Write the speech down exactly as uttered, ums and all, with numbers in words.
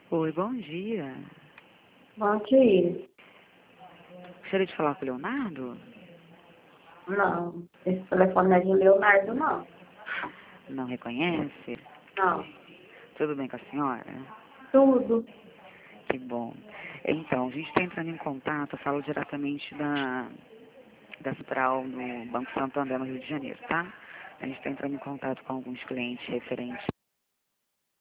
Oi, bom dia. Bom dia. Gostaria de falar com o Leonardo? Não, esse telefone não é de Leonardo, não. Não reconhece? Não. Tudo bem com a senhora? Tudo. Que bom. Então, a gente está entrando em contato, eu falo diretamente da, da central do Banco Santander no Rio de Janeiro, tá? A gente está entrando em contato com alguns clientes referentes